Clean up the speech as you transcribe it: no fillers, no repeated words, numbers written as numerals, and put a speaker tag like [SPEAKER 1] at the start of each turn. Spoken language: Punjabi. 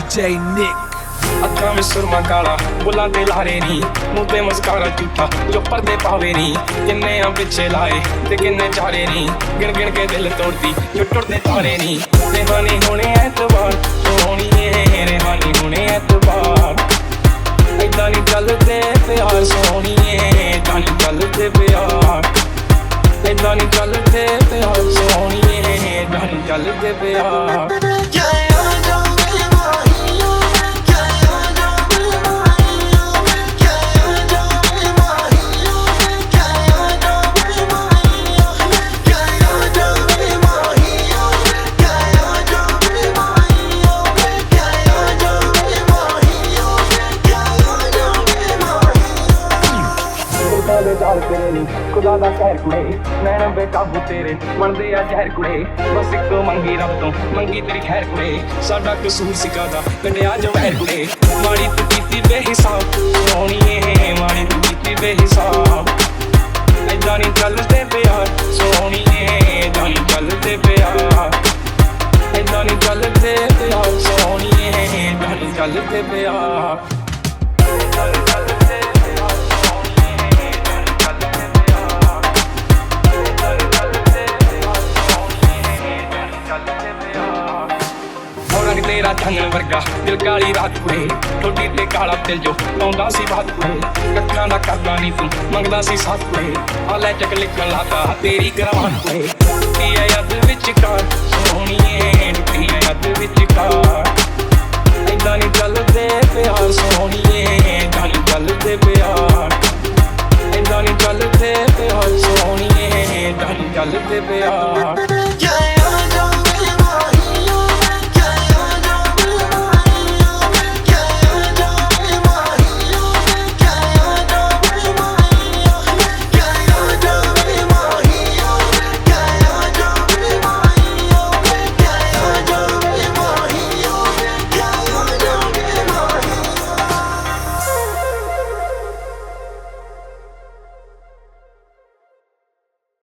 [SPEAKER 1] DJ Nick।
[SPEAKER 2] ਅੱਖਾਂ ਵਿੱਚ ਸੁਰਮਾ ਕਾਲਾ, ਬੁੱਲਾਂ ਤੇ ਲਾਰੇ ਨੀ, ਮੂੰਹ ਤੇ ਮਸਕਾਰਾ ਝੂਠਾ ਜੋ ਪਰਦੇ ਪਾਵੇ ਨੀ। ਕਿੰਨੇ ਆ ਪਿੱਛੇ ਲਾਏ ਤੇ ਕਿੰਨੇ ਚਾਰੇ ਨੀ, ਗਿਣ ਗਿਣ ਕੇ ਦਿਲ ਤੋੜਦੀ ਜੋ ਟੁੱਟਦੇ ਤਾਰੇ ਨੀ। ਰੇਹਾਨੀ ਹੁਣੇ ਐਤਵਾਰ ਸੋਹਣੀਏ, ਰੇਹਾਨੀ ਹੁਣੇ ਐਤਵਾਰ। ਏਦਾਂ ਨੀ ਚੱਲਦੇ ਪਿਆਰ ਸੋਹਣੀਏ, ਏਦਾਂ ਨੀ ਚੱਲਦੇ ਪਿਆਰ। ਏਦਾਂ ਨੀ ਚੱਲਦੇ ਪਿਆਰ ਸੋਹਣੀਏ, ਏਦਾਂ ਨੀ ਚੱਲਦੇ ਪਿਆਰ। ਚਾਲ ਤੇਰੇ ਨੀ ਖੁਦਾ ਦਾ ਕਹਿਰ ਕੁੜੇ, ਨੈਣ ਬੇਕਾਬੂ ਤੇਰੇ ਬਣਦੇ ਆ ਜ਼ਹਿਰ ਕੁੜੇ। ਬਸ ਇੱਕੋ ਮੰਗੀ ਰੱਬ ਤੋਂ ਮੰਗੀ ਤੇਰੀ ਖੈਰ ਕੁੜੇ, ਸਾਡਾ ਕਸੂਰ ਸਿਕਾ ਦਾ ਕੱਢਿਆ ਜਵਹਿਰ ਕੁੜੇ। ਮਾੜੀ ਤੂੰ ਕੀਤੀ ਬੇਹਿਸਾਬ ਸੋਹਣੀਏ, ਮਾੜੀ ਤੂੰ ਕੀਤੀ ਬੇਹਿਸਾਬ। ਏਦਾਂ ਨੀ ਚੱਲਦੇ ਪਿਆਰ ਸੋਹਣੀਏ, ਏਦਾਂ ਨੀ ਚੱਲਦੇ ਪਿਆਰ। ਏਦਾਂ ਨੀ ਚੱਲਦੇ ਪਿਆਰ ਸੋਹਣੀਏ, ਏਦਾਂ ਨੀ ਚੱਲਦੇ ਪਿਆਰ। ਤੇਰਾ ਚਾਨਣ ਵਰਗਾ ਦਿਲ ਕਾਲੀ ਰਾਤ ਕੁੜੇ, ਠੋਡੀ ਤੇ ਕਾਲਾ ਦਿਲ ਜੋ ਪਾਉਂਦਾ ਸੀ ਬਾਤ ਕੁੜੇ। ਕੱਖਾਂ ਦਾ ਕਰਦਾ ਨੀ ਤੂੰ ਮੰਗਦਾ ਸੀ ਸਾਥ ਕੁੜੇ, ਆ ਲੈ ਚੱਕ ਲਿਖਣ ਲਾਤਾ ਤੇਰੀ ਗਰਾਨ ਕੁੜੇ। ਟੁੱਟੀ ਐ ਯਾਦ ਵਿੱਚ ਕਾਰ ਸੋਹਣੀਏ, ਟੁੱਟੀ ਐ ਯਾਦ ਵਿੱਚ ਕਾਰ। ਏਦਾਂ ਨੀ ਚੱਲਦੇ ਪਿਆਰ ਸੋਹਣੀਏ, ਏਦਾਂ ਨੀ ਚੱਲਦੇ ਪਿਆਰ। ਏਦਾਂ ਨੀ ਚੱਲਦੇ ਪਿਆਰ ਸੋਹਣੀਏ, ਏਦਾਂ ਨੀ ਚੱਲਦੇ ਪਿਆਰ।